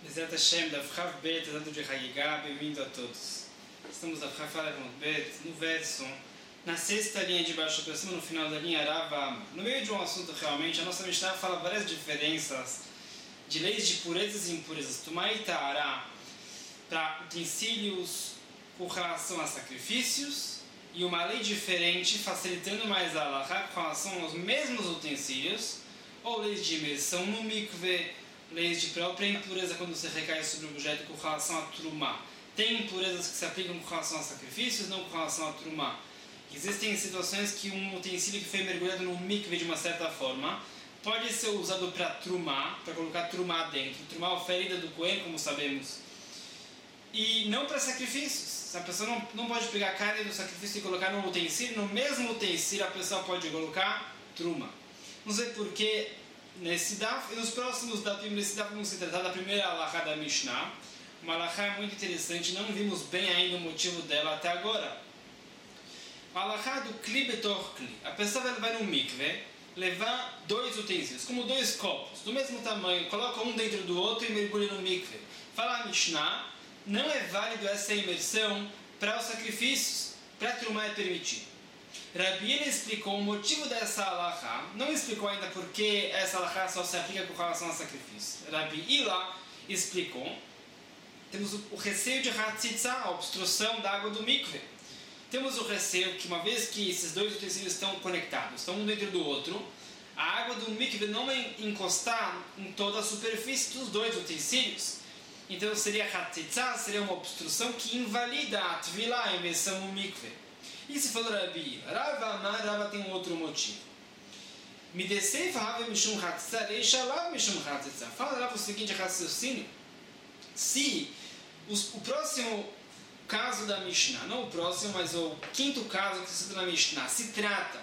Bezerra Hashem, da Chav Bet, tanto de Hagigah, bem-vindo a todos. Estamos na Chav Bet, no verso, na sexta linha de baixo para cima, no final da linha Rava. No meio de um assunto realmente, a nossa Mishnah fala várias diferenças de leis de purezas e impurezas. Tumá e Ta'ará, para utensílios com relação a sacrifícios, e uma lei diferente, facilitando mais a halakha com relação aos mesmos utensílios, ou leis de imersão no mikve, leis de própria impureza quando você recai sobre o objeto com relação a trumá. Tem impurezas que se aplicam com relação a sacrifícios, não com relação a trumá. Existem situações que um utensílio que foi mergulhado no mikve de uma certa forma pode ser usado para trumá, para colocar trumá dentro. Trumá é a oferenda do Cohen, como sabemos. E não para sacrifícios. A pessoa não pode pegar a carne do sacrifício e colocar no utensílio. No mesmo utensílio a pessoa pode colocar trumá. Não sei porquê nesse daf, e nos próximos dafim nesse daf vamos se tratar da primeira halakha da Mishnah. Uma halakha muito interessante, não vimos bem ainda o motivo dela até agora. A halakha do kli betor kli. A pessoa vai no mikve levar dois utensílios, como dois copos, do mesmo tamanho, coloca um dentro do outro e mergulha no mikve. Fala a Mishnah, não é válido essa imersão para os sacrifícios, para trumá é permitido. Rabi ele explicou o motivo dessa halakha, não explicou ainda por que essa halakha só se aplica com relação a sacrifício. Rabi Ila explicou, temos o receio de hatzitza, a obstrução da água do mikve. Temos o receio que uma vez que esses dois utensílios estão conectados, estão um dentro do outro, a água do mikve não vai encostar em toda a superfície dos dois utensílios. Então seria hatzitza, seria uma obstrução que invalida a tvilá, a imersão no mikve. E se falou Rabi, Rava tem um outro motivo. Fala Rava o seguinte raciocínio. Se o próximo caso da Mishnah, não o próximo, mas o quinto caso que se cita na Mishnah, se trata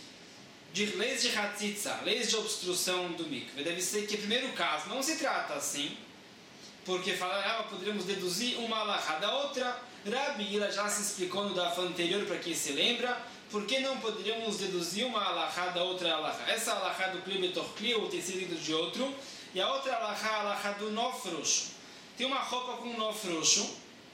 de leis de hatzitza, leis de obstrução do mikve, deve ser que o primeiro caso não se trata assim, porque fala, poderíamos deduzir uma halakha da outra. Rabi Ila já se explicou no daf anterior, para quem se lembra, por que não poderíamos deduzir uma halakha da outra halakha? Essa halakha do kli betor kli, o utensílio dentro de outro, e a outra halakha, a halakha do nó frouxo. Tem uma roupa com um nó frouxo,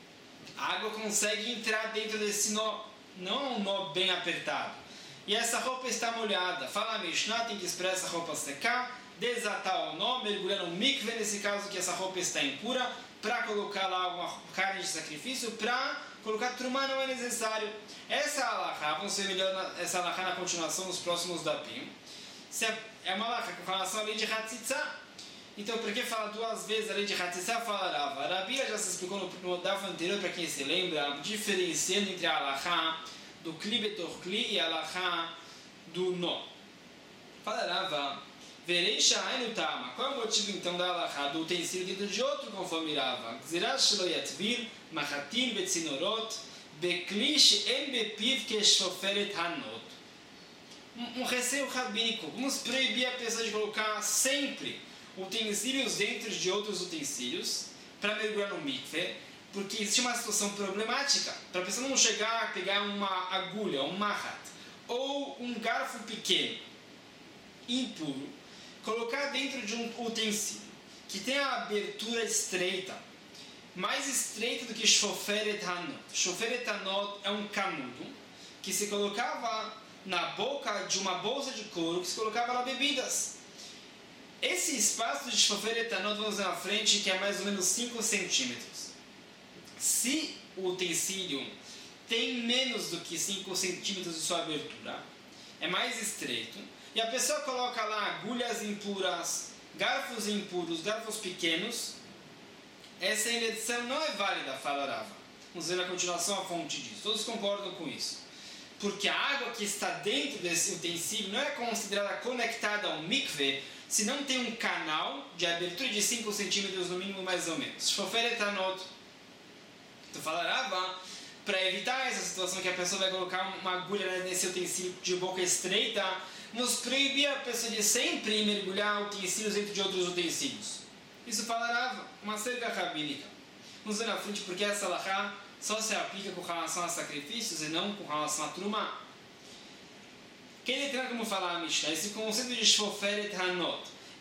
a água consegue entrar dentro desse nó, não é um nó bem apertado. E essa roupa está molhada. Fala a Mishnah, tem que esperar essa roupa secar, desatar o nó, mergulhar no mikve, nesse caso que essa roupa está impura, para colocar lá alguma carne de sacrifício, para colocar trumá não é necessário. Essa halakha, vamos ver melhor essa halakha na continuação nos próximos dapim. É uma halakha com relação à lei de hatzitza. Então, por que fala duas vezes a lei de hatzitza? Fala Rava. Rabi já se explicou no daf anterior, para quem se lembra, diferenciando entre a halakha do kli betor kli e a halakha do nó. Fala Rava. Vereisha ainu tama. Qual é o motivo então da halakha do utensílio dentro de outro, conforme Rava? Gzirash lo yatvir, machatin betzinorot, beklish en bepiv keshoferet hanot. Um receio rabínico. Vamos proibir a pessoa de colocar sempre utensílios dentro de outros utensílios para mergulhar no mikve, porque existe uma situação problemática. Para a pessoa não chegar a pegar uma agulha, um mahat, ou um garfo pequeno, impuro, colocar dentro de um utensílio que tem a abertura estreita, mais estreita do que shoferet hanot. Shoferet hanot é um canudo que se colocava na boca de uma bolsa de couro, que se colocava lá bebidas. Esse espaço de shoferet hanot, vamos ver na frente, que é mais ou menos 5 centímetros. Se o utensílio tem menos do que 5 centímetros de sua abertura, é mais estreito, e a pessoa coloca lá agulhas impuras, garfos impuros, garfos pequenos, essa imersão não é válida, fala Rava. Vamos ver na continuação a fonte disso. Todos concordam com isso. Porque a água que está dentro desse utensílio não é considerada conectada ao mikve se não tem um canal de abertura de 5 centímetros no mínimo, mais ou menos. Shoferet hanot. Então fala Rava, para evitar essa situação que a pessoa vai colocar uma agulha nesse utensílio de boca estreita, nos proibir a pessoa de sempre mergulhar utensílios dentro de outros utensílios. Isso fala Rava, uma cerca rabínica. Vamos ver na frente porque essa halakha só se aplica com relação a sacrifícios e não com relação a trumá. Quem entrar como falar a Mishnah, esse conceito de shoferet hanot,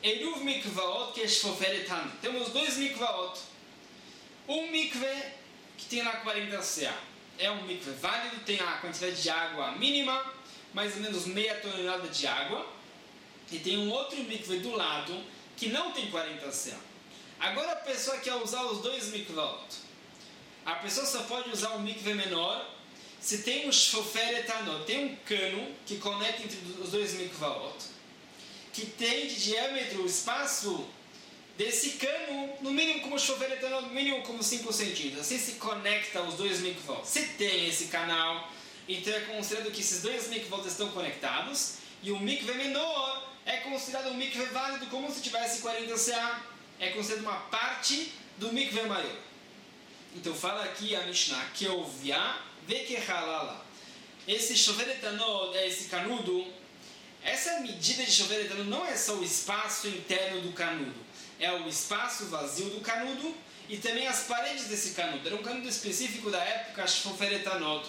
Eruv mikvaot que shoferet han. Temos 2 mikvaot. Um mikve que tem lá 40 CA. É um mikve válido, tem a quantidade de água mínima, mais ou menos meia tonelada de água. E tem um outro mikve do lado que não tem 40 CA. Agora a pessoa quer usar os 2 mikvaot. A pessoa só pode usar um mikve menor se tem um shoferet hanot, tem um cano que conecta entre os 2 mikvaot, que tem de diâmetro o espaço desse cano, no mínimo como shoferet hanot, no mínimo como 5 centímetros. Assim se conecta os 2 mikvaot. Se tem esse canal, então é considerado que esses 2 mikvaot estão conectados, e o mikve menor é considerado um mikve válido como se tivesse 40 CA. É considerado uma parte do mikve maior. Então fala aqui a Mishnah, que ouvia, vê que halala. Esse shoferet hanot, esse canudo, essa medida de shoferet hanot não é só o espaço interno do canudo, é o espaço vazio do canudo e também as paredes desse canudo. Era um canudo específico da época, shoferet hanot.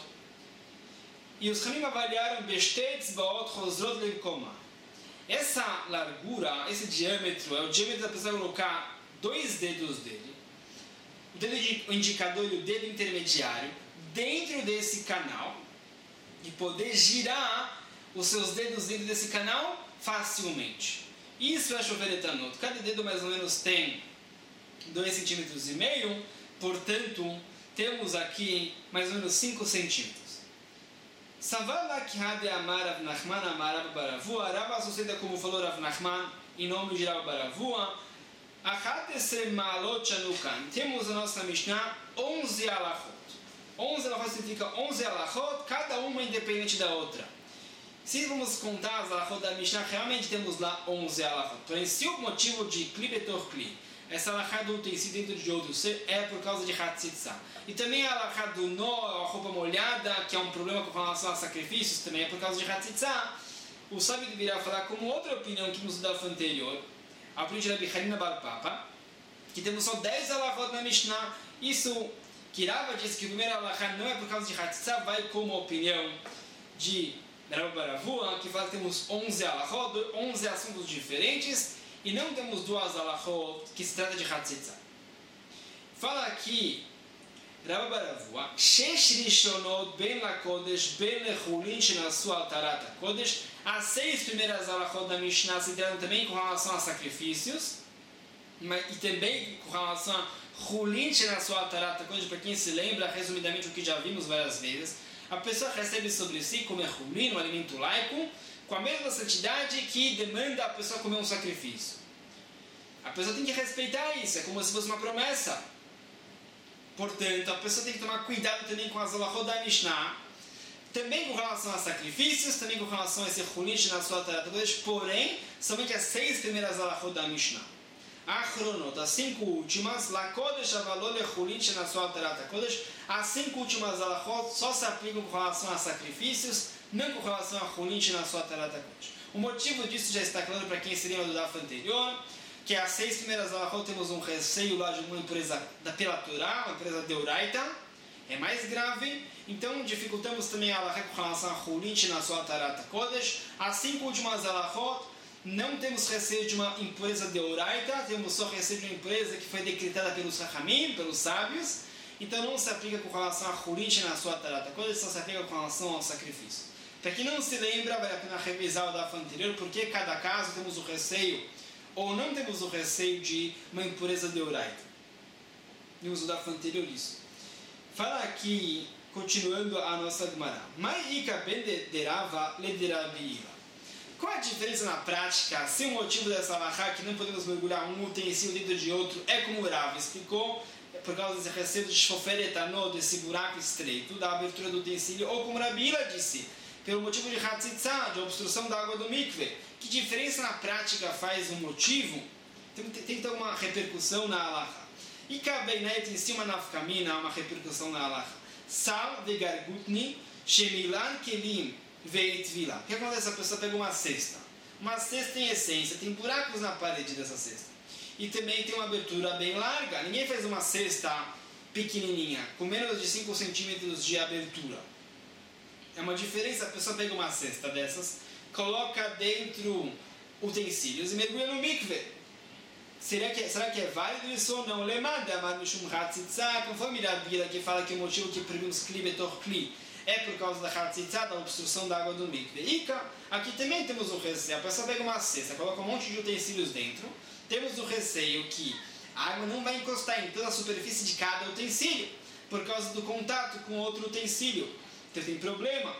E os Hamim avaliaram bestetz baot chozrot lemkoma. Essa largura, esse diâmetro, é o diâmetro da pessoa colocar 2 dedos dele, o dedo indicador e o dedo intermediário, dentro desse canal e poder girar os seus dedos dentro desse canal facilmente. Isso é shoferet hanot. Cada dedo mais ou menos tem 2,5 cm, portanto, temos aqui mais ou menos 5 centímetros. Savala Kihade Amar Rav Nachman Amar Rav Baravua. Rava suceda como falou Rav Nachman em nome de Rav Baravua. Achatesre Maalot Shanukan. Temos a nossa Mishnah 11 alachot. 11 alachot significa 11 alachot, cada uma independente da outra. Se vamos contar as alachot da Mishnah, realmente temos lá 11 alachot. Porém, se o motivo de kli betor kli, essa alachá do utensílio dentro de outro ser, é por causa de hatzitza. E também a alachá do nó, a roupa molhada, que é um problema com relação a sacrifícios, também é por causa de hatzitza. O sábio virá falar como outra opinião que nos dá anterior, a opinião de Rabi Hanina Bar Papa, que temos só 10 alachot na Mishnah. Isso que Rava disse que o primeiro alachá não é por causa de hatzitza, vai como a opinião de Rav Baravua, que fala que temos 11 alachot, 11 assuntos diferentes, e não temos 2 alachot que se trata de hatzitza. Fala aqui Rav Baravua, Shesh Rishonot ben lakodesh ben lechulin shenasu al tarat kodesh. As 6 primeiras alachot da Mishnah se tratam também com relação a sacrifícios, e também com relação a chulin shenasu al tarat kodesh. Para quem se lembra, resumidamente o que já vimos várias vezes, a pessoa recebe sobre si como chulin, um alimento laico, com a mesma santidade que demanda a pessoa comer um sacrifício. A pessoa tem que respeitar isso, é como se fosse uma promessa. Portanto, a pessoa tem que tomar cuidado também com as alachot da Mishnah, também com relação a sacrifícios, também com relação a esse chulin na sua tarat kodesh, porém, somente as 6 primeiras alachot da Mishnah. Achronot, as 5 últimas, lakodesh avalol chulin na sua tarat kodesh, as 5 últimas alachot só se aplicam com relação a sacrifícios, não com relação a chulin na sua tarat kodesh. O motivo disso já está claro para quem se lembra do daf anterior, que as 6 primeiras alachot temos um receio lá de uma empresa pela Torá, uma empresa deoraita, é mais grave, então dificultamos também a alachá com relação a chulin na sua tarat kodesh. As 5 últimas alachot não temos receio de uma impureza deoraita, temos só receio de uma impureza que foi decretada pelos rachamim, pelos sábios, então não se aplica com relação a chulin na sua tarat kodesh, só se aplica com relação ao sacrifício. Para quem não se lembra, vale a pena revisar o daf anterior, porque cada caso temos o receio ou não temos o receio de uma impureza deoraita. Vimos o daf anterior isso. Fala aqui, continuando a nossa Gemara. Ma'ika ben derava le derabiila. Qual a diferença na prática se o motivo dessa alachá que não podemos mergulhar um utensílio dentro de outro é como o Rav explicou, por causa desse receio de shoferet hanot, desse buraco estreito da abertura do utensílio, ou como Rabila disse, pelo motivo de hatzitza, de obstrução da água do mikve. Que diferença na prática faz um motivo? Tem que ter uma repercussão na alachá. E kabeinet em cima nafkamina, uma repercussão na alachá. Sal de gargutni, shemilan kelim veitvila. O que acontece? A pessoa pega uma cesta. Uma cesta em essência, tem buracos na parede dessa cesta. E também tem uma abertura bem larga. Ninguém faz uma cesta pequenininha, com menos de 5 centímetros de abertura. É uma diferença, a pessoa pega uma cesta dessas, coloca dentro utensílios e mergulha no mikve. Será que é válido isso ou não? Conforme Ravira, que fala que o motivo que proibimos kli betor kli é por causa da hatzitza, da obstrução da água do mikve. Aqui também temos o receio. A pessoa pega uma cesta, coloca um monte de utensílios dentro. Temos o receio que a água não vai encostar em toda a superfície de cada utensílio por causa do contato com outro utensílio. Então tem problema.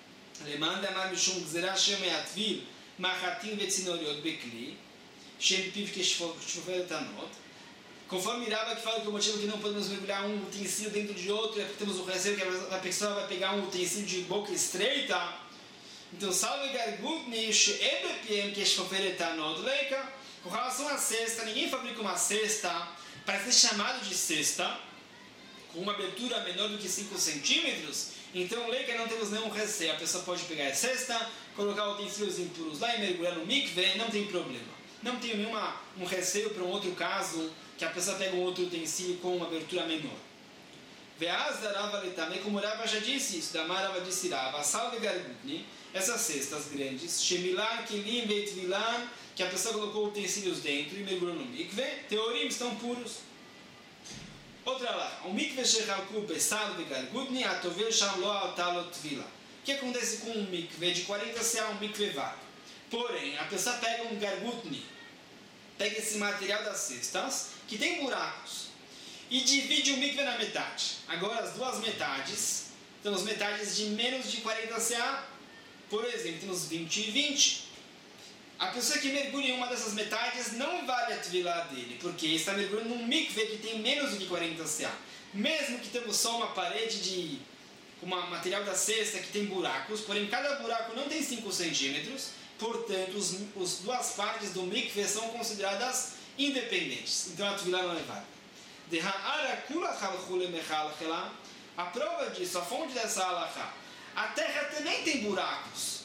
Conforme Rava que fala que o motivo que não podemos mergulhar um utensílio dentro de outro é porque temos o receio que a pessoa vai pegar um utensílio de boca estreita. Então, salve gargutni she'ebepiem que shofeletanot leika. Com relação à cesta, ninguém fabrica uma cesta para ser chamado de cesta com uma abertura menor do que 5 centímetros. Então, leika, não temos nenhum receio. A pessoa pode pegar a cesta, colocar utensílios impuros lá e mergulhar no mikve, não tem problema. Não tenho nenhum receio para um outro caso que a pessoa pega um outro utensílio com uma abertura menor. Como Rava já disse isso, da Marava disse Rava, salve gargutni, essas cestas grandes, shemilan, kilim, veitvilan, que a pessoa colocou utensílios dentro e mergulhou no mikve, teorim estão puros. Outra lá, o mikve shechalku besal vegargutni, atovel sham lo altalot tvila. O que acontece com um mikve de 40 CA, um mikve vago? Porém, a pessoa pega um gargutni, pega esse material das cestas, que tem buracos, e divide o mikve na metade. Agora, as duas metades, temos metades de menos de 40 CA, por exemplo, temos 20 e 20. A pessoa que mergulha em uma dessas metades não vale a tvilá dele, porque está mergulhando num mikve que tem menos do que 40 CA. Mesmo que temos só uma parede de material da cesta que tem buracos, porém cada buraco não tem 5 centímetros, portanto, as duas partes do mikve são consideradas independentes. Então a tvilá não é válida. A prova disso, a fonte dessa halakha, a terra também tem buracos.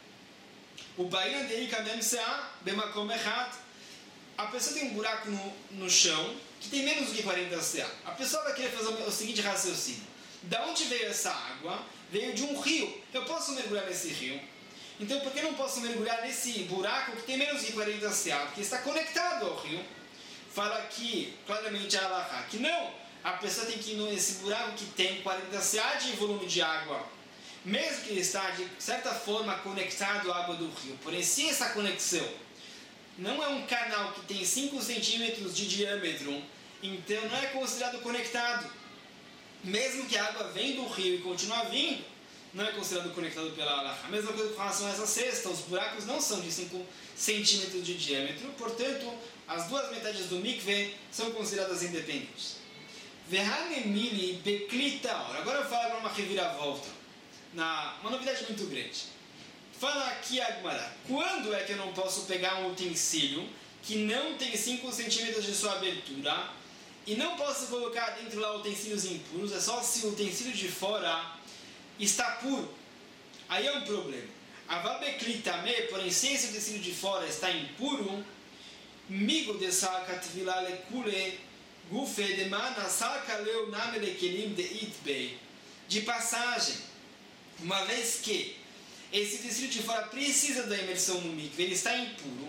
O Baian de Ikadem-Sea, Bemakom Echad, a pessoa tem um buraco no chão que tem menos do que 40 CA. A pessoa vai querer fazer o seguinte raciocínio. Da onde veio essa água? Veio de um rio. Eu posso mergulhar nesse rio. Então, por que não posso mergulhar nesse buraco que tem menos de 40 CA? Porque está conectado ao rio. Fala aqui, claramente, a halakha, que não. A pessoa tem que ir nesse buraco que tem 40 CA de volume de água. Mesmo que ele está, de certa forma, conectado à água do rio. Porém, se essa conexão não é um canal que tem 5 centímetros de diâmetro, então não é considerado conectado. Mesmo que a água venha do rio e continue vindo, não é considerado conectado pela halakha. A mesma coisa com relação a essa cesta, os buracos não são de 5 centímetros de diâmetro, portanto, as duas metades do mikve são consideradas independentes. Vehanemili beklita. Agora eu falo uma reviravolta, uma novidade muito grande. Fala aqui a Gemara, quando é que eu não posso pegar um utensílio que não tem 5 centímetros de sua abertura e não posso colocar dentro lá utensílios impuros, é só se o utensílio de fora está puro. Aí é um problema. Avabeklitame, porém se esse utensílio de fora está impuro, migo de salka tvila lekule gufe de mana salka leu name lekelim de itbei. De passagem, uma vez que esse utensílio de fora precisa da imersão no mikve, ele está impuro.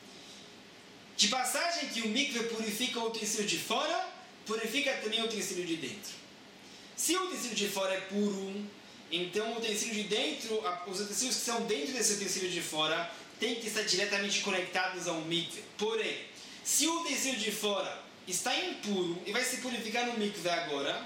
De passagem que o mikve purifica o utensílio de fora, purifica também o utensílio de dentro. Se o utensílio de fora é puro, então o utensílio de dentro, os utensílios que estão dentro desse utensílio de fora, têm que estar diretamente conectados ao mikve. Porém, se o utensílio de fora está impuro e vai se purificar no mikve agora,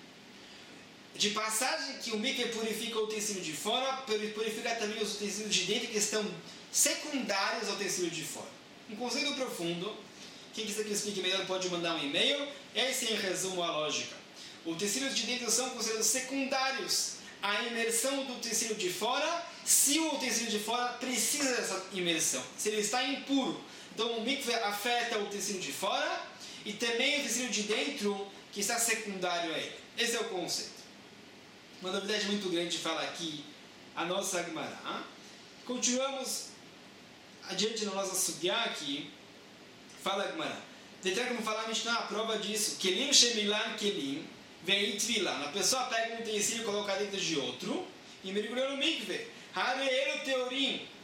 de passagem que o mikve purifica o utensílio de fora, purifica também os utensílios de dentro que estão secundários ao utensílio de fora. Um conceito profundo, quem quiser que eu explique melhor pode mandar um e-mail. Esse é em resumo a lógica. Os utensílios de dentro são considerados secundários à imersão do utensílio de fora, se o utensílio de fora precisa dessa imersão, se ele está impuro. Então o mikve afeta o utensílio de fora e também o utensílio de dentro que está secundário a ele. Esse é o conceito. Uma novidade muito grande fala aqui a nossa Gemara. Continuamos adiante na nossa sugya aqui. Fala a Gemara. Detalhe como falar a Mishnah, a prova disso. Kelim shemilan kelim vem tvilan. A pessoa pega um utensílio e coloca dentro de outro e mergulha no mikve. Hareelo teorim.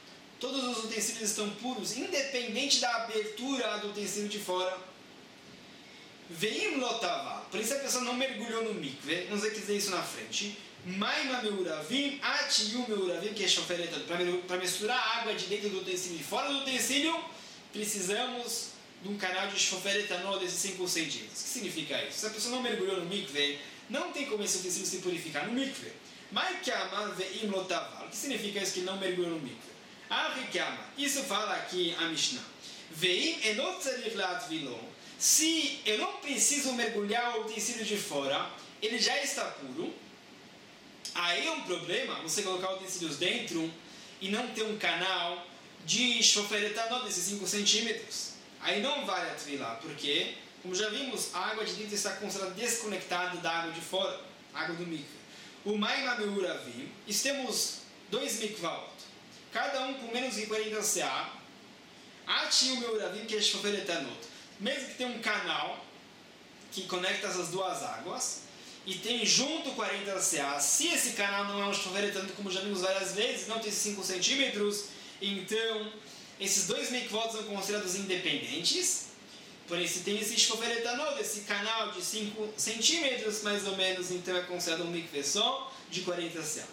todos os utensílios estão puros, independente da abertura do utensílio de fora. Veim lotaval. Por isso a pessoa não mergulhou no mikve. Vamos ver que dizer isso na frente. Maima meuravim, atiyu meuravim, que é chofereta. Para misturar a água de dentro do utensílio e de fora do utensílio, precisamos de um canal de choferetanol desses 5 centímetros. O que significa isso? Se a pessoa não mergulhou no mikve, não tem como esse utensílio se purificar no mikve. Maikama veim lotaval. O que significa isso que não mergulhou no mikve? Arikama. Isso fala aqui a Mishnah. Veim enot tzarich latvilo. Se eu não preciso mergulhar o utensílio de fora, ele já está puro. Aí é um problema você colocar utensílios dentro e não ter um canal de choferetanol desses 5 centímetros. Aí não vale a tvilá, porque, como já vimos, a água de dentro está considerada desconectada da água de fora, água do mikve. O Maima Meuravim, temos 2 mikvaot, cada um com menos de 40 CA. Ati o Meuravim, que é choferetanol. Mesmo que tenha um canal que conecta essas duas águas, e tem junto 40 CA, se esse canal não é um choferetanol, como já vimos várias vezes, não tem esses 5 centímetros, então esses 2 mikvot são considerados independentes. Porém, se tem esse choferetanol, esse canal de 5 centímetros, mais ou menos, então é considerado um mikve só de 40 CA.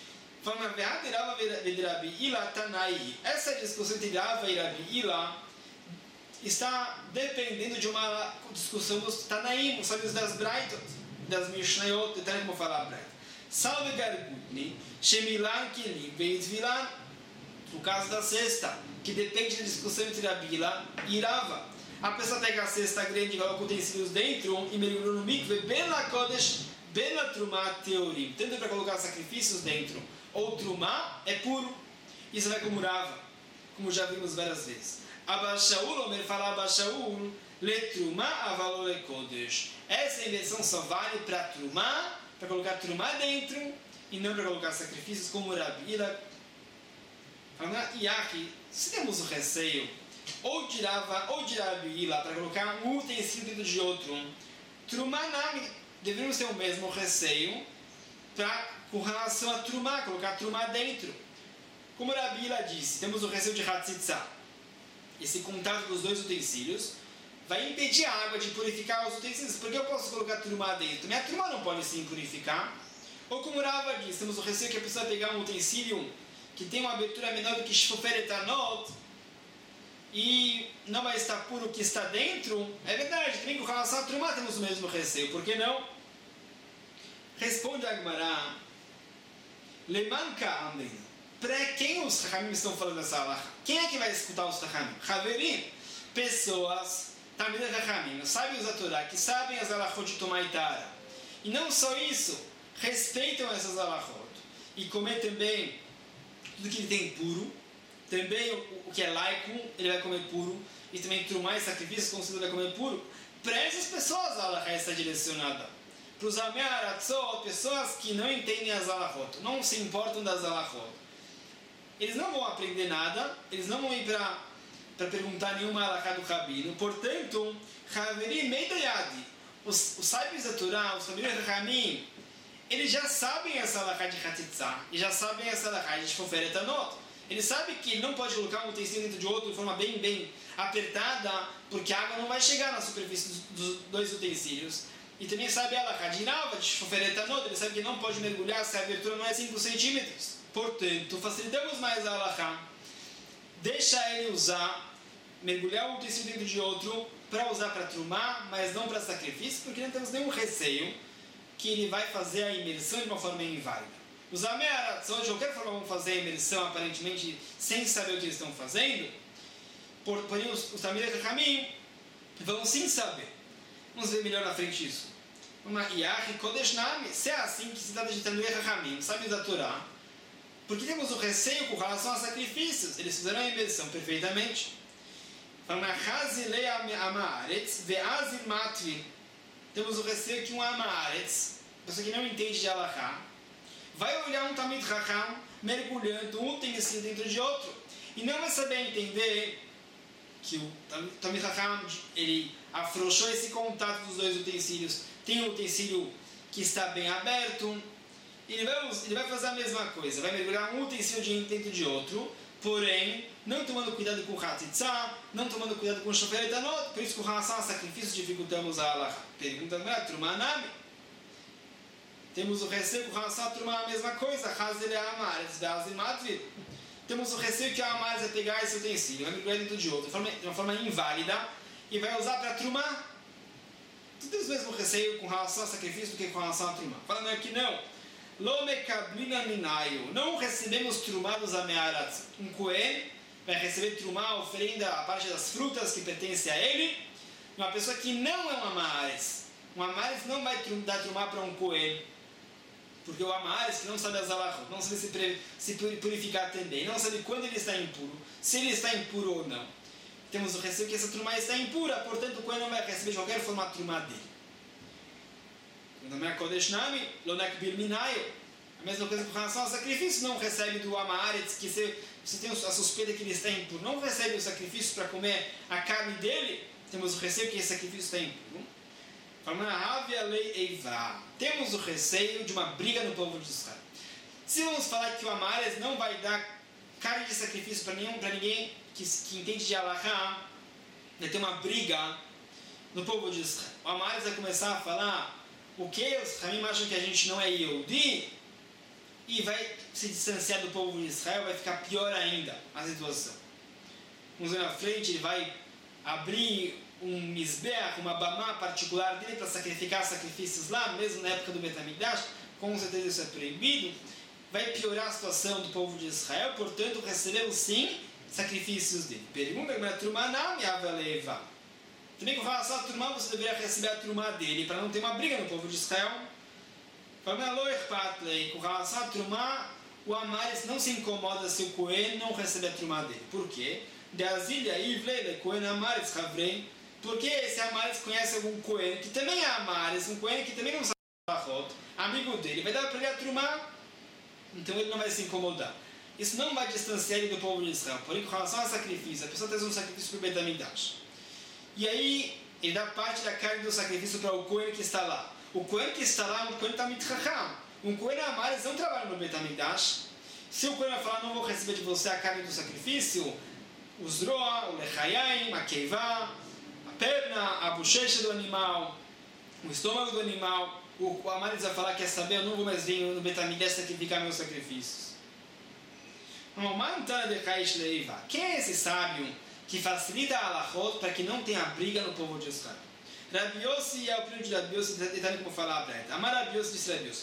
Essa discussão entre Rava e Rabi Ila está dependendo de uma discussão dos Tanaim, os sábios das Braitot, das Mishnayot, então como falar Braita. Salve Gargutni, Shemilan Kilim, Beitvilan, o caso da cesta, que depende da discussão entre Rabi Ila e Rava. A pessoa pega a cesta grande e coloca utensílios dentro e mergulhou no mikve, Bela Kodesh, Bela Trumá Teorim, tanto para colocar sacrifícios dentro, ou Trumá é puro. Isso vai como Rava, como já vimos várias vezes. Abba Shaul, Omer fala Abba Shaul, Le Trumá Avalor Le Kodesh. Essa inversão só vale para Trumá, para colocar Trumá dentro, e não para colocar sacrifícios como Rabi Ila. E aqui, se temos o receio, ou de Rava ou de Rabi Ila, para colocar um utensílio dentro de outro, Trumá Nami, deveríamos ter o mesmo receio com relação a Trumá, colocar Trumá dentro. Como Rabi Ila disse, temos o receio de Hatzitza. Esse contato dos 2 utensílios vai impedir a água de purificar os utensílios. Porque eu posso colocar Trumá dentro? Minha Trumá não pode sim purificar. Ou como Rava disse, temos o receio que a pessoa pegar um utensílio que tem uma abertura menor do que Shoferetanot e não vai estar puro o que está dentro. É verdade, também com relação a Trumá temos o mesmo receio. Por que não? Responde a Agmará. Lemanka Amen. Para quem os Chachamim estão falando essa alahá? Quem é que vai escutar os Chachamim? Haverim, pessoas, Talmidei Chachamim, sábios da Torá, que sabem as alahot de Tomá e Tara. E não só isso, respeitam essas alahot. E comer também tudo que ele tem puro. Também o que é laico, ele vai comer puro. E também Trumá e sacrifícios, considerado vai comer puro. Para essas pessoas a alahá está direcionada. Para os Amei Aratzot, pessoas que não entendem as alahot, não se importam das alahot. Eles não vão aprender nada, eles não vão ir para perguntar nenhuma alahá do rabino. Portanto, Haverim Meidayadi, os sábios da Torá, os Talmidei Chachamim, eles já sabem essa alahá de Hatzitza, e já sabem essa alahá de Shoferetanot. Eles sabem que ele não pode colocar um utensílio dentro de outro de forma bem apertada, porque a água não vai chegar na superfície dos 2 utensílios. E também sabe a alahá de Rava, de Shoferetanot, ele sabe que não pode mergulhar se a abertura não é 5 centímetros. Portanto, facilitamos mais a alahá, deixa ele mergulhar um utensílio dentro de outro, para usar para Trumá, mas não para sacrifício, porque não temos nenhum receio que ele vai fazer a imersão de uma forma inválida. Os Amei Aratzot, de qualquer forma, vão fazer a imersão, aparentemente, sem saber o que eles estão fazendo, porém os Talmidei Chachamim vão sim saber. Vamos ver melhor na frente isso. Se é assim que se trata de Talmidei Chachamim, sábios da Torá, porque temos o receio com relação a sacrifícios. Eles fizeram a imersão perfeitamente. Temos o receio que um Amaretz, pessoa que não entende de alahá, vai olhar um Talmid Chacham mergulhando um utensílio dentro de outro e não vai saber entender que o Talmid Chacham ele afrouxou esse contato dos 2 utensílios. Tem um utensílio que está bem aberto. Ele vai fazer a mesma coisa, vai mergulhar um utensílio dentro de outro, porém, não tomando cuidado com o Hatzitza, não tomando cuidado com o Shofar Etanot, por isso com relação a sacrifícios dificultamos a Halakha. Pergunta não é Trumah Nami. Temos o receio com relação a Trumah a mesma coisa, Hazel é Amaretz, Dazim Matvir. Temos o receio que a Amaretz vai pegar esse utensílio, vai mergulhar dentro de outro, de uma forma inválida, e vai usar para Trumah. Tu tens o mesmo receio com relação a sacrifício do que com relação a Trumah. Falando aqui não. Não recebemos Trumah dos Amearatz. Um Cohen vai receber Trumah, oferenda, a parte das frutas que pertence a ele. Uma pessoa que não é um Amaretz. Um Amaretz não vai dar Trumah para um Cohen. Porque o Amaretz, que não sabe as halachot, não sabe se purificar também, não sabe quando ele está impuro, se ele está impuro ou não. Temos o receio que essa Trumah está impura, portanto o Cohen não vai receber de qualquer forma a Trumah dele. A mesma coisa com relação ao sacrifício, não recebe do Amaretz, que você tem a suspeita que ele está impuro, não recebe o sacrifício para comer a carne dele, temos o receio que esse sacrifício está impuro. Temos o receio de uma briga no povo de Israel. Se vamos falar que o Amaretz não vai dar carne de sacrifício para ninguém que entende de Halakha, vai ter uma briga no povo de Israel. O Amaretz vai começar a falar o que os Ramim acham que a gente não é Yehudi e vai se distanciar do povo de Israel, vai ficar pior ainda a situação. Vamos ver na frente, ele vai abrir um Mizbeach, uma bamá particular dele para sacrificar sacrifícios lá, mesmo na época do Bet HaMikdash, com certeza isso é proibido. Vai piorar a situação do povo de Israel, portanto recebeu sim sacrifícios dele. Pergunta que Trumah Nami Avaleva. Também com relação a Trumah, você deveria receber a Trumah dele para não ter uma briga no povo de Israel. Com relação a Trumah, o Amaretz não se incomoda se o Cohen não receber a Trumah dele. Por quê? Porque esse Amaretz conhece algum Cohen que também é Amaretz, um Cohen que também não sabe halachot, amigo dele, vai dar para ele a Trumah, então ele não vai se incomodar. Isso não vai distanciar ele do povo de Israel. Porém, com relação a sacrifício, a pessoa traz um sacrifício para o Bet HaMikdash. E aí, ele dá parte da carne do sacrifício para o Cohen que está lá. O Cohen que está lá é um Cohen Talmid Chacham. Um Cohen Amaretz não trabalha no Bet HaMikdash. Se o Cohen vai falar, não vou receber de você a carne do sacrifício, o Zroa, o Lechayim, a Keivá, a perna, a bochecha do animal, o estômago do animal, o Amaretz vai falar, quer saber, eu não vou mais vir no Bet HaMikdash sacrificar meus sacrifícios. Quem é esse sábio que facilita a halachot para que não tenha briga no povo de Israel? Rabi Yossi é o primo de Rabi Yossi, detalhe como falar a preta. Amar Rabi Yossi disse Rabi Yossi,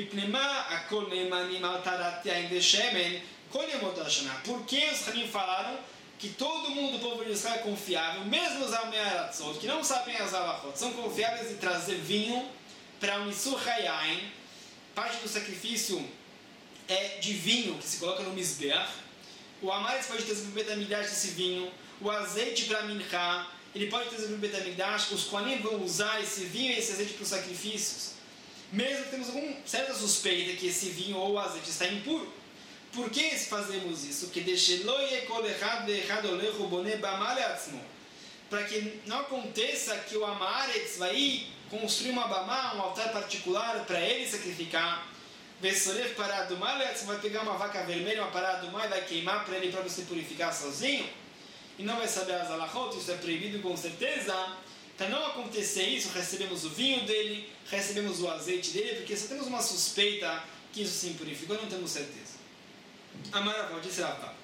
por que os Ramim falaram que todo mundo do povo de Israel é confiável, mesmo os Amearatzot, que não sabem as halachot, são confiáveis de trazer vinho para o Nisur Hayain, parte do sacrifício é de vinho que se coloca no Mizbeach. O Amaretz pode trazer para o Bet HaMikdash esse vinho, o azeite para a Mincha, ele pode trazer para o Bet HaMikdash, os Kohanim vão usar esse vinho e esse azeite para os sacrifícios. Mesmo que temos alguma certa suspeita que esse vinho ou azeite está impuro. Por que fazemos isso? Para que não aconteça que o Amaretz vai construir uma bamá, um altar particular para ele sacrificar. Vai pegar uma vaca vermelha, uma parada do mar e vai queimar para ele próprio se purificar sozinho. E não vai saber as halachot, isso é proibido com certeza. Para não acontecer isso, recebemos o vinho dele, recebemos o azeite dele, porque só temos uma suspeita que isso se impurificou, não temos certeza. Amaravó, disse Rav.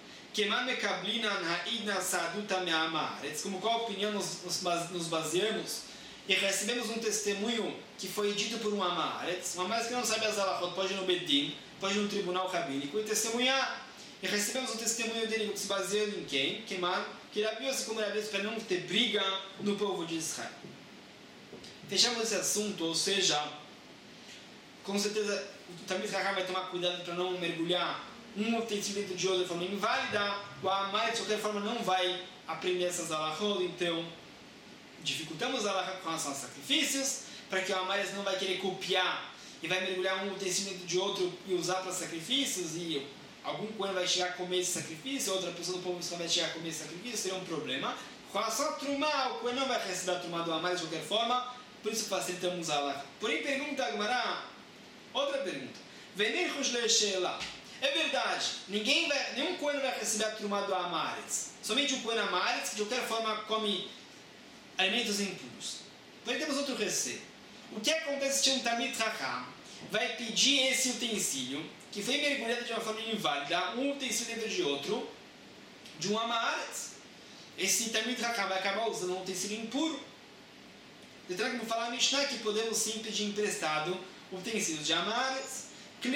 Como qual opinião nos baseamos e recebemos um testemunho que foi dito por um Amaretz. Um Amaretz que não sabe as halachot, pode ir no Bedin, pode ir no tribunal rabínico e testemunhar. E recebemos um testemunho dele se baseando em quem? Que Rabi Yossi como Rabi Yossi para não ter briga no povo de Israel. Fechamos esse assunto, ou seja, com certeza o Talmid Chacham vai tomar cuidado para não mergulhar um utensílio dentro de outro de forma inválida. O Amaretz de qualquer forma não vai aprender essas halachot, então dificultamos a halachá com relação aos sacrifícios, para que o Amaretz não vai querer copiar e vai mergulhar um utensílio dentro de outro e usar para sacrifícios, e algum Cohen vai chegar a comer esse sacrifício, outra pessoa do povo vai chegar a comer esse sacrifício, seria um problema. Com relação a Trumah, o Cohen não vai receber a Trumah do Amaretz de qualquer forma, por isso facilitamos a halachá. Porém, pergunta a Gemara, outra pergunta. É verdade, nenhum Cohen vai receber a Trumá do Amaretz. Somente um Cohen Amaretz, que de qualquer forma come alimentos impuros. Porém temos outro receio. O que acontece se um Talmid Chacham vai pedir esse utensílio, que foi mergulhado de uma forma inválida, um utensílio dentro de outro, de um Amaretz? Esse Talmid Chacham vai acabar usando um utensílio impuro. Então, como falar a Mishnah, que podemos sim pedir emprestado utensílios de Amaretz,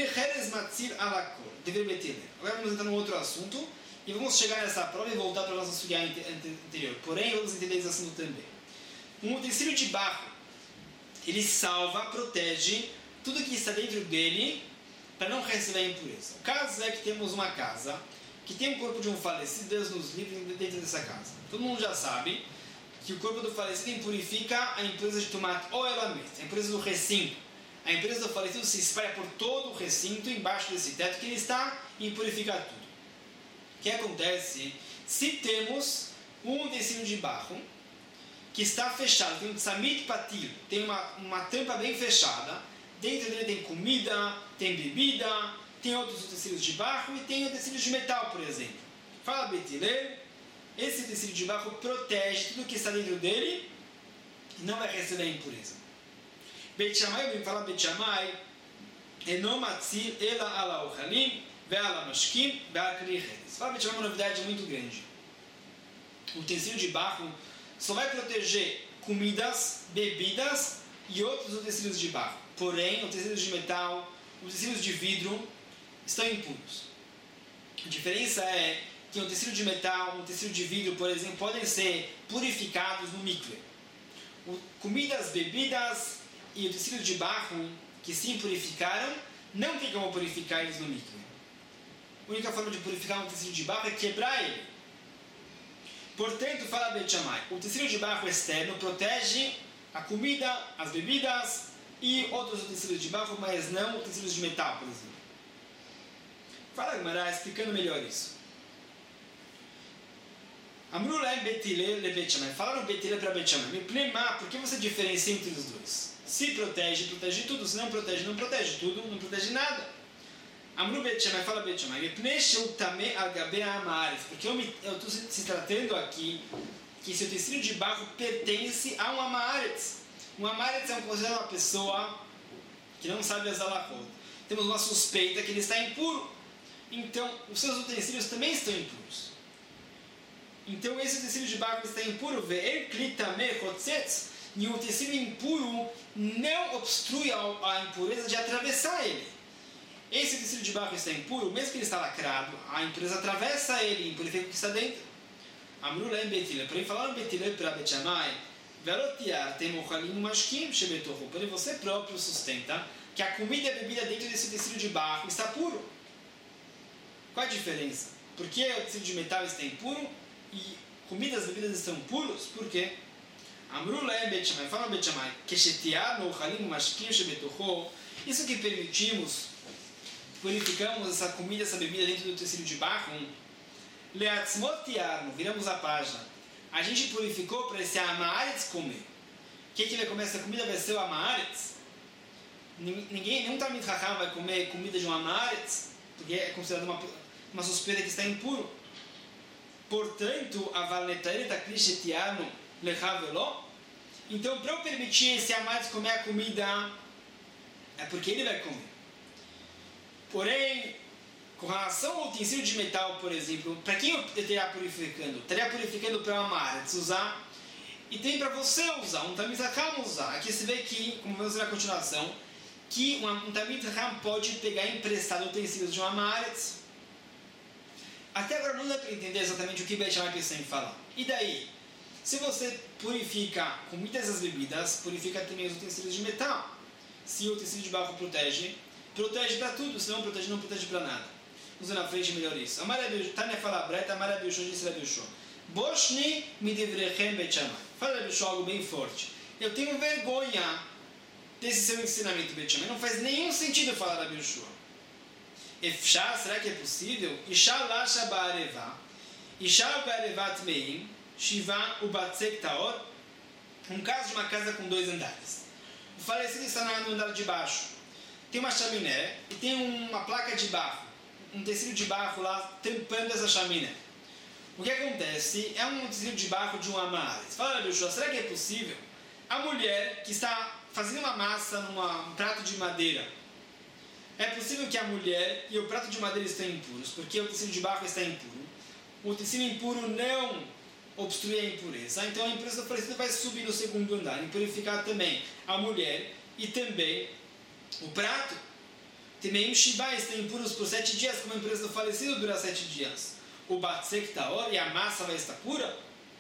agora vamos entrar num outro assunto e vamos chegar nessa prova e voltar para a nossa sugya anterior. Porém, vamos entender esse assunto também. Um utensílio de barro, ele salva, protege tudo que está dentro dele para não receber a impureza. O caso é que temos uma casa que tem o corpo de um falecido, Deus nos livre dentro dessa casa. Todo mundo já sabe que o corpo do falecido impurifica a impureza de tomate ou ela mesma, a impureza do recinto. A impureza do falecido se espalha por todo o recinto, embaixo desse teto que ele está, e purifica tudo. O que acontece se temos um utensílio de barro que está fechado, tem um tzamid patil, tem uma tampa bem fechada, dentro dele tem comida, tem bebida, tem outros utensílios de barro e tem utensílios de metal, por exemplo. Fala Betilel, esse utensílio de barro protege tudo que está dentro dele e não vai receber a impureza. Beit Shammai, eu fala Beit Shammai, Eno matzil ela ala ochalim, ve'ala mashkim, ve'ala kli cheres. Fala Beit Shammai, uma novidade muito grande. O utensílio de barro só vai proteger comidas, bebidas e outros utensílios de barro. Porém, utensílios de metal, utensílios de vidro estão impuros. A diferença é que um utensílio de metal, um utensílio de vidro, por exemplo, podem ser purificados no mikveh. Comidas, bebidas e utensílios de barro que se purificaram, não tem como purificar eles no mikveh. A única forma de purificar um utensílio de barro é quebrar ele. Portanto, fala Beit Shammai, o utensílio de barro externo protege a comida, as bebidas e outros utensílios de barro, mas não utensílios de metal, por exemplo. Fala Gemara, explicando melhor isso. Amru lahem Beit Hillel le Beit Shammai. Falaram Beit Hillel para Beit Shammai. Por que você diferencia entre os dois? Se protege, protege tudo. Se não protege, não protege tudo. Não protege nada. Amru Beit Shammai, fala Beit Shammai. Porque eu estou se tratando aqui que esse utensílio de barro pertence a um amaretz. Um amaretz é considerado uma pessoa que não sabe as halachot. Temos uma suspeita que ele está impuro. Então, os seus utensílios também estão impuros. Então, esse utensílio de barro está impuro. E o utensílio impuro não obstrui a impureza de atravessar ele. Esse utensílio de barro está impuro, mesmo que ele está lacrado, a impureza atravessa ele e impurifica o que está dentro. Amru lahem Beit Hillel. Porém, falaram Beit Hillel para Beit Shammai, porém você próprio sustenta que a comida e a bebida dentro desse utensílio de barro está puro. Qual a diferença? Por que o utensílio de metal está impuro e comidas e bebidas estão puros? Por quê? Amru lahem Beit Shammai, fala Beit Shammai, isso que permitimos, purificamos essa comida, essa bebida dentro do utensílio de barro, viramos a página. A gente purificou para esse amaretz comer. O que vai comer essa comida? Vai ser o amaretz. Nenhum Talmid Chacham vai comer comida de um amaretz, porque é considerado uma suspeita que está impuro. Portanto, a valnetareta krishetiano lechaveló. Então, para eu permitir esse amaretz comer a comida, é porque ele vai comer. Porém, com relação ao utensílio de metal, por exemplo, para quem eu estaria purificando? Estaria purificando para o amaretz usar, e tem para você usar, um Talmid Chacham usar. Aqui você vê que, como vamos ver na continuação, que um Talmid Chacham pode pegar emprestado utensílios de um amaretz. Até agora não dá para entender exatamente o que Beit Shammai pensa em falar. E daí? Se você purifica comidas e as bebidas, purifica também os utensílios de metal. Se o utensílio de barro protege para tudo, se não protege para nada. Vamos ver na frente melhor isso. Tânia fala Breta, Amar Rabi Yoshua disse Rabi Yoshua. Boshni midivrechem Beit Shammai. Fala Rabi Yoshua algo bem forte. Eu tenho vergonha desse seu ensinamento, Beit Shammai. Não faz nenhum sentido falar Rabi Yoshua. Efshá, será que é possível? Isha lasha ba'areva. Isha ba'arevat meim. Shiva ubatzek taor. Um caso de uma casa com 2 andares. O falecido está no andar de baixo. Tem uma chaminé e tem uma placa de barro um tecido de barro lá tampando essa chaminé. O que acontece é um tecido de barro de um amaretz. Fala, Rabi Yoshua, será que é possível a mulher que está fazendo uma massa num prato de madeira, é possível que a mulher e o prato de madeira estejam impuros, porque o tecido de barro está impuro. O tecido impuro não obstrui a impureza, então a impureza do falecido vai subir no segundo andar, e purificar também a mulher e também o prato. Também o Shiba está impuros por 7 dias, como a impureza do falecido dura 7 dias. O Batsek Taor e a massa vai estar pura.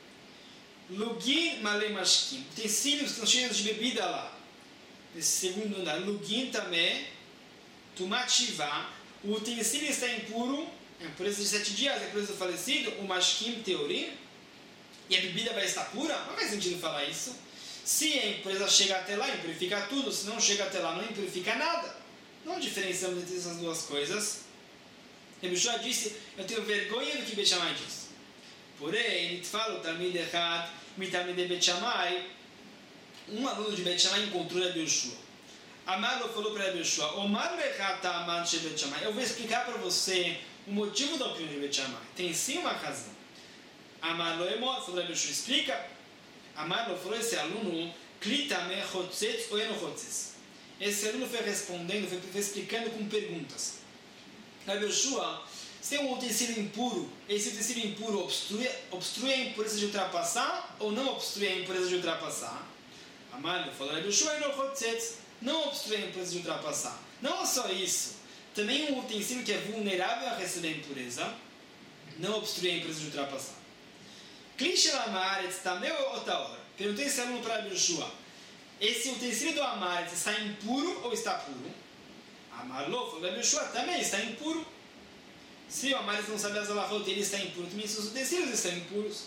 Lugin Malemashkim, utensílios que estão cheios de bebida lá. Nesse segundo andar, Lugin também, Tumativá, o utensílio está impuro, a impureza de 7 dias, a impureza do falecido, o Mashkim Teorim, e a bebida vai estar pura? Não faz sentido falar isso. Se a impureza chega até lá, impurifica tudo, se não chega até lá, não impurifica nada. Não diferenciamos entre essas duas coisas. Rabi Yoshua disse, eu tenho vergonha do que Beit Shammai diz. Porém, Nitfal, o Talmid Echad, Mitalmidei Beit Shammai, um aluno de Beit Shammai encontrou Rabi Yoshua. Amaro falou para Rabi Yoshua, Omar Echad Ta'aman She Beit Shammai, eu vou explicar para você o motivo da opinião de Beit Shammai. Tem sim uma razão. Amaro Emor falou Rabi Yoshua, explica. Amaro falou esse aluno, Klitame Chotzetz ou Eno Chotzetz. Esse aluno foi respondendo, foi explicando com perguntas. Rabi Yoshua, se tem um utensílio impuro, esse utensílio impuro obstrui a impureza de ultrapassar ou não obstrui a impureza de ultrapassar? Amaro falou, Rabi Yoshua, não obstrui a impureza de ultrapassar. Não só isso, também um utensílio que é vulnerável a receber a impureza, não obstrui a impureza de ultrapassar. Klishel Amaretz também ou outra hora? Perguntei esse aluno para Rabi Yoshua, esse utensílio do Amaretz está impuro ou está puro? Amarlo falou, Rabi Yoshua também está impuro. Se o Amaretz não sabe as alahot, ele está impuro, também seus utensílios estão impuros.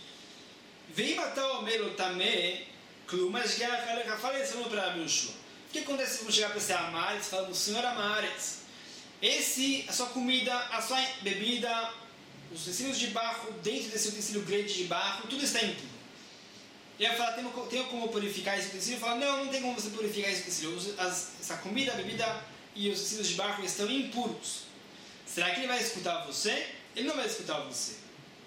Vem matar o Melo também, Klumas Gachalecha, fala esse aluno para Rabi Yoshua. O que acontece se vamos chegar para esse Amaretz e falamos, senhor Amaretz, a sua comida, a sua bebida, os utensílios de barro, dentro desse utensílio grande de barro, tudo está impuro. Ele vai falar, tem como purificar esse utensílio? Ele fala, não tem como você purificar esse utensílio. Essa comida, a bebida e os utensílios de barro estão impuros. Será que ele vai escutar você? Ele não vai escutar você.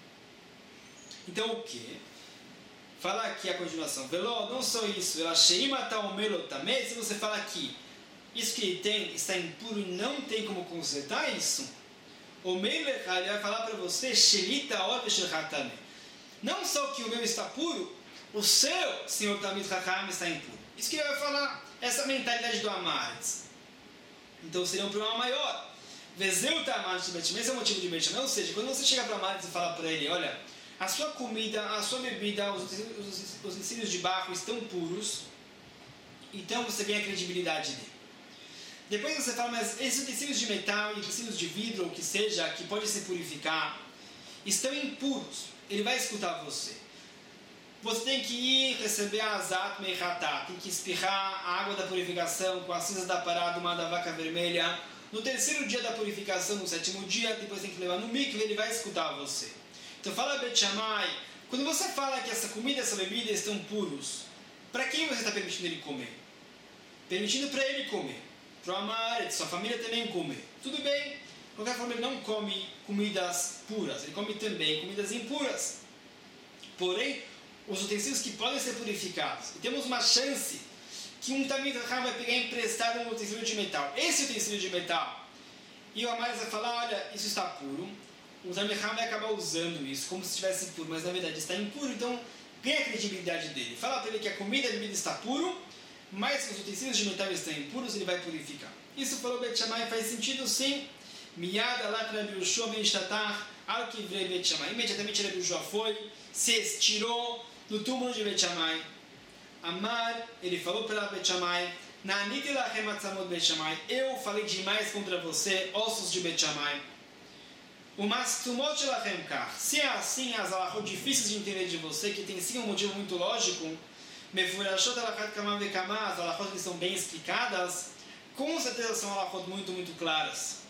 Então o que? Fala aqui a continuação. Veló, não só isso. Ela sheima ta'omelo também. Se você fala que isso que ele tem está impuro e não tem como consertar isso, o meio ele vai falar para você, shelita ot shelchatame. Não só que o meu está puro, o seu, senhor Talmid Chacham, está impuro. Isso que ele vai falar, essa mentalidade do Amaretz. Então seria um problema maior. Vezeu Ta'aman She Beit Shammai, esse é o motivo de Beit Shammai. Ou seja, quando você chega para o Amaretz e fala para ele, olha, a sua comida, a sua bebida, os utensílios de barro estão puros, então você ganha a credibilidade dele. Depois você fala, mas esses utensílios de metal e utensílios de vidro, ou que seja, que pode se purificar, estão impuros. Ele vai escutar você. Você tem que ir receber a azat meihatá, tem que espirrar a água da purificação com as cinzas da parada, uma da vaca vermelha. No terceiro dia da purificação, no sétimo dia, depois tem que levar no mikve, ele vai escutar você. Então fala Beit Shammai, quando você fala que essa comida e essa bebida estão puros, para quem você está permitindo ele comer? Permitindo para ele comer. Para o Amaretz, sua família também comer. Tudo bem, de qualquer forma ele não come comidas puras, ele come também comidas impuras. Porém, os utensílios que podem ser purificados, e temos uma chance que um Talmid Chacham vai pegar emprestado um utensílio de metal. Esse utensílio de metal, e o Amaretz vai falar, olha, isso está puro. O Talmid Chacham vai acabar usando isso como se estivesse puro, mas na verdade está impuro, então ganha a credibilidade dele. Fala para ele que a comida e a bebida está puro, mas se os utensílios de metal estão impuros, ele vai purificar. Isso falou Beit Shammai, faz sentido sim. Miyad alach Rabi Yoshua ben Shtatach al kivrei Beit Shammai. Imediatamente Rabi Yoshua foi, se estirou no túmulo de Beit Shammai. Amar, ele falou para Beit Shammai, Na'aniti lachem atzamot Beit Shammai, eu falei demais contra você, ossos de Beit Shammai. Umastumot lachem kach, se é assim, as alahot difíceis de entender de você, que tem sim um motivo muito lógico, mefurashot alachat kama vekama, as alahot que são bem explicadas, com certeza são alahot muito, muito claras.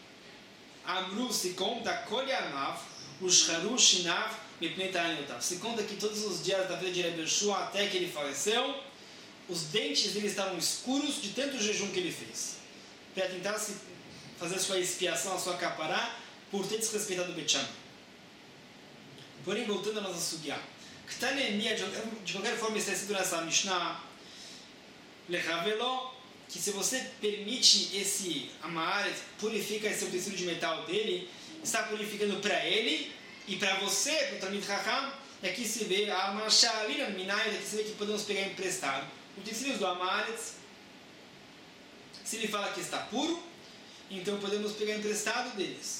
Amru se conta kolyamav, ushcharu shinav, se conta que todos os dias da vida de Rabi Yoshua, até que ele faleceu, os dentes dele estavam escuros de tanto jejum que ele fez, para tentar se fazer sua expiação, a sua capará, por ter desrespeitado o Bet Shammai. Porém, voltando à nossa sugya, de qualquer forma está escrito nessa Mishnah, que se você permite esse Amaret, purifica esse utensílio de metal dele, está purificando para ele e para você, para o Talmid Chacham. E aqui se vê a Mashalina Minai, aqui se vê que podemos pegar emprestado utensílios do Amaret. Se ele fala que está puro, então podemos pegar emprestado deles.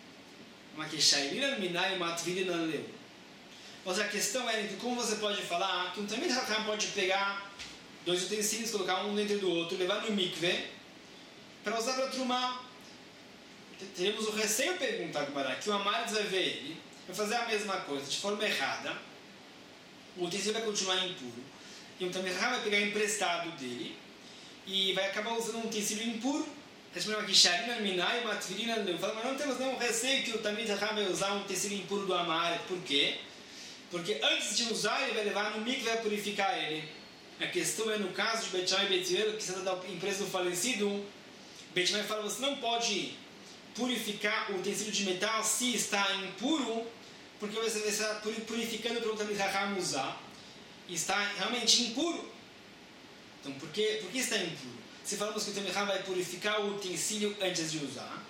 Mas a questão é então, como você pode falar que um Talmid Chacham pode pegar 2 utensílios, colocar um dentro do outro, levar no mikveh para usar para trumar. Teremos o receio, pergunta agora, que o Amaretz vai ver ele, vai fazer a mesma coisa de forma errada, o utensílio vai continuar impuro, e o Talmid Chacham vai pegar emprestado dele e vai acabar usando um utensílio impuro. Responde aqui, fala, mas não temos nenhum receio que o Talmid Chacham vai usar um utensílio impuro do Amaretz. Por quê? Porque antes de usar, ele vai levar no mikveh e vai purificar ele. A questão é no caso de Bet Shammai e Bet Hillel, que se trata da empresa do falecido, Bet Shammai fala, você não pode purificar o utensílio de metal se está impuro, porque você está purificando para o Talmid Chacham usar, e está realmente impuro. Então, por que está impuro? Se falamos que o Talmid Chacham vai purificar o utensílio antes de usar,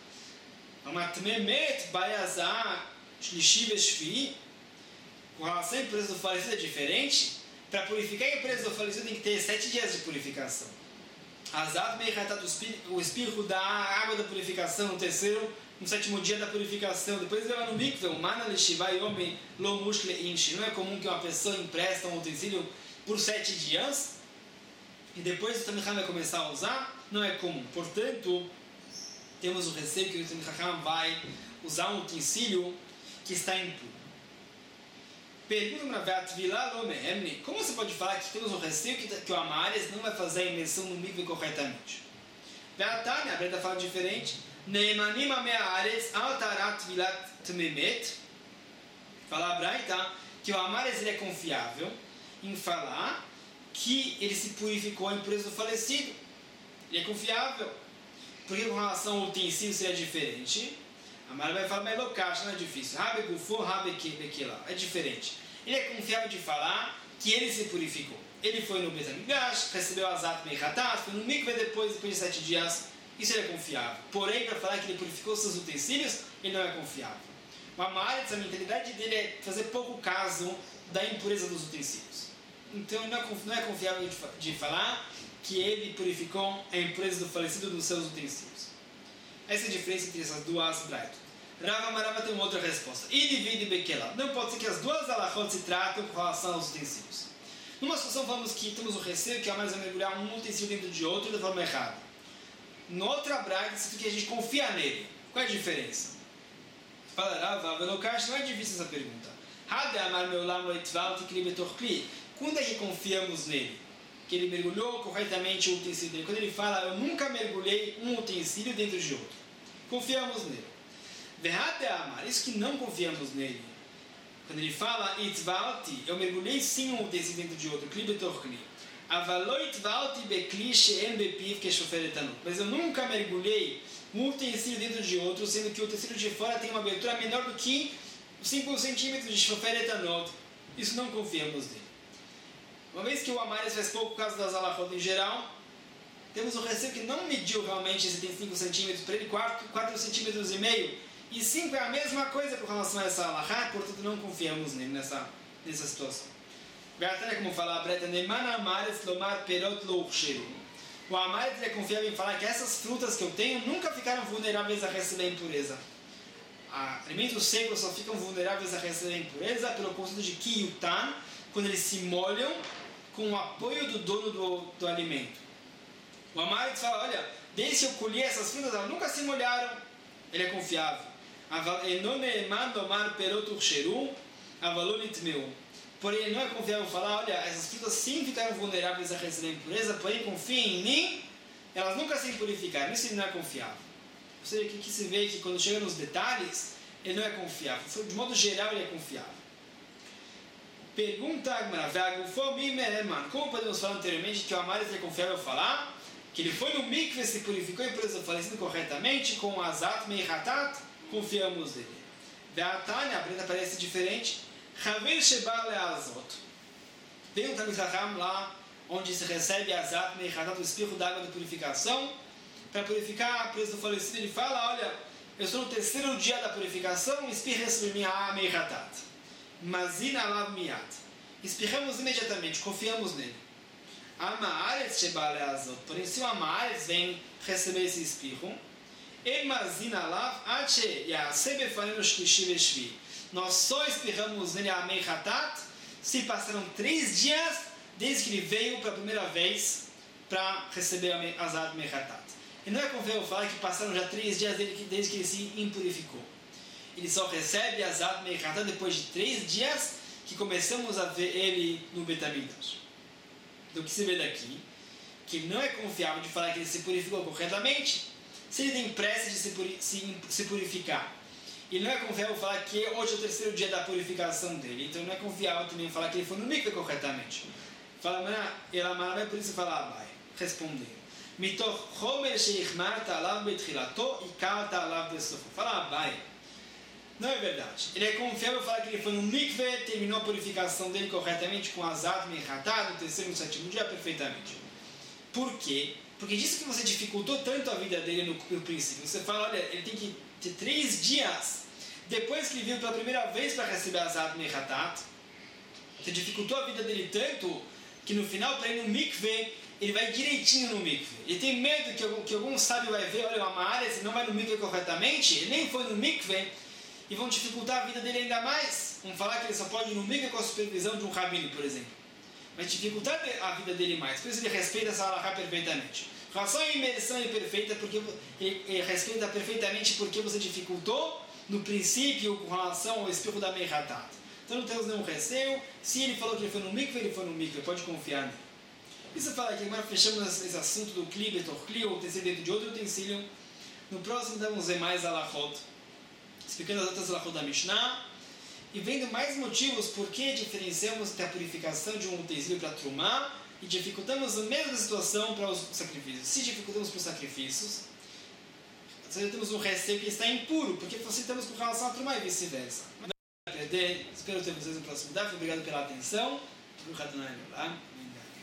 com relação à empresa do falecido é diferente. Para purificar a empresa do falecido tem que ter 7 dias de purificação. O espírito da água da purificação no 7º dia da purificação. Depois leva no mikveh, não é comum que uma pessoa empresta um utensílio por 7 dias e depois o Talmid Chacham vai começar a usar. Não é comum. Portanto, temos o receio que o Talmid Chacham vai usar um utensílio que está impuro. Pergunta na Ve'atvilah lo mehemni. Como você pode falar que temos o receio que o Amaretz não vai fazer a imersão no mikveh corretamente? Ve'atanya, a Breta fala diferente. Ne'emanim ha'me'aretz al tarat vilat tmemet. Fala a Breta que o Amaretz ele é confiável em falar que ele se purificou a empresa do falecido. Ele é confiável. Porque com relação ao utensílio seria diferente. A Mara vai falar, mas locash, não é difícil. É diferente. Ele é confiável de falar que ele se purificou. Ele foi no Beit HaMikdash, recebeu Azat Meichatat, foi no mikveh depois de 7 dias. Isso ele é confiável. Porém, para falar que ele purificou seus utensílios, ele não é confiável. O Amaretz, a mentalidade dele é fazer pouco caso da impureza dos utensílios. Então, não é confiável de falar que ele purificou a impureza do falecido dos seus utensílios. Essa é a diferença entre essas duas braitot. Rav Amarava tem uma outra resposta. Idivide Bekela. Não pode ser que as duas alachot se tratam com relação aos utensílios. Numa situação, falamos que temos o receio que a mais vai mergulhar um utensílio dentro de outro de forma errada. Noutra braita, se que a gente confia nele. Qual é a diferença? Fala Rav, Velokash, não é difícil essa pergunta. Quando é que confiamos nele? Que ele mergulhou corretamente o utensílio dele. Quando ele fala, eu nunca mergulhei um utensílio dentro de outro. Confiamos nele. Isso que não confiamos nele. Quando ele fala, eu mergulhei sim um utensílio dentro de outro. Mas eu nunca mergulhei um utensílio dentro de outro, sendo que o utensílio de fora tem uma abertura menor do que 5 centímetros de shofer etanot. Isso não confiamos nele. Uma vez que o Amaretz faz pouco caso das alachot em geral, temos o receio que não mediu realmente se tem 5 centímetros para ele, 4 centímetros e meio, e 5 é a mesma coisa com relação a essa alachá, portanto não confiamos nele nessa situação. Como fala a Breta, o Amaretz é confiável em falar que essas frutas que eu tenho nunca ficaram vulneráveis a receber impureza. Alimentos secos só ficam vulneráveis a receber impureza pelo conceito de kiyutan, quando eles se molham com o apoio do dono do alimento. O Amaretz fala, olha, desde que eu colhi essas frutas, elas nunca se molharam. Ele é confiável. Porém, ele não é confiável falar, olha, essas frutas sim ficaram vulneráveis a receber impureza, porém confiem em mim, elas nunca se purificaram. Isso ele não é confiável. Ou seja, que se vê que quando chega nos detalhes, ele não é confiável. De modo geral, ele é confiável. Pergunta Agmara, como podemos falar anteriormente que o Amaretz é confiável falar que ele foi no mikve, se purificou e preso falecido corretamente, com azat meihatat, confiamos nele. Ve'atanya, a Brenda parece diferente. Havir sheba le'azot. Veio o Talmid Chacham lá, onde se recebe azat meihatat, o espirro d'água de purificação, para purificar a preso falecido. Ele fala, olha, eu estou no terceiro dia da purificação, espirra sobre mim a meihatat. Mazin alav miyad. Espirramos imediatamente, confiamos nele. Amaaretz sheba le'azot. Porém, se o Amaaretz vem receber esse espirro, nós só espirramos nele a meihatat se passaram 3 dias desde que ele veio para a primeira vez para receber a azat meihatat. E não é confiável falar que passaram já 3 dias desde que ele se impurificou. Ele só recebe a azat meihatat depois de 3 dias que começamos a ver ele no Beit HaMikdash. Então o que se vê daqui? Que não é confiável de falar que ele se purificou corretamente se ele tem pressa de se purificar. E não é confiável falar que hoje é o terceiro dia da purificação dele. Então não é confiável também falar que ele foi no mikve corretamente. Fala, Elamarabé, por isso fala Abai. Responder. Mitoch chomer sheichmarta alav betchilato ikarta alav besofo. Fala Abai. Não é verdade. Ele é confiável falar que ele foi no mikve, terminou a purificação dele corretamente com azat meihatat, no terceiro e no sétimo dia perfeitamente. Por quê? Porque disso que você dificultou tanto a vida dele no princípio. Você fala, olha, ele tem que ter 3 dias depois que ele veio pela primeira vez para receber a azat meihatat. Você dificultou a vida dele tanto que no final, para ir no mikve, ele vai direitinho no mikve. Ele tem medo que algum sábio vai ver, olha, uma área, se não vai no mikve corretamente, ele nem foi no mikve, e vão dificultar a vida dele ainda mais. Vão falar que ele só pode ir no mikve com a supervisão de um rabino, por exemplo. Vai dificultar a vida dele mais. Por isso ele respeita essa halakha perfeitamente. Relação à imersão é perfeita, porque ele respeita perfeitamente porque você dificultou no princípio com relação ao espirro da meihatat. Então não temos nenhum receio. Se ele falou que ele foi no mikve, ele foi no mikve. Pode confiar nele. Isso fala aqui, agora fechamos esse assunto do kli, betorkli, ou utensílio dentro de outro utensílio. No próximo vamos ver mais halachot, explicando as outras halachot da Mishnah. E vendo mais motivos por que diferenciamos entre a purificação de um utensílio para trumá e dificultamos a mesma situação para os sacrifícios. Se dificultamos para os sacrifícios, temos um receio que está impuro, porque facilitamos com relação a trumá e vice-versa. Espero ter vocês no próximo vídeo. Obrigado pela atenção.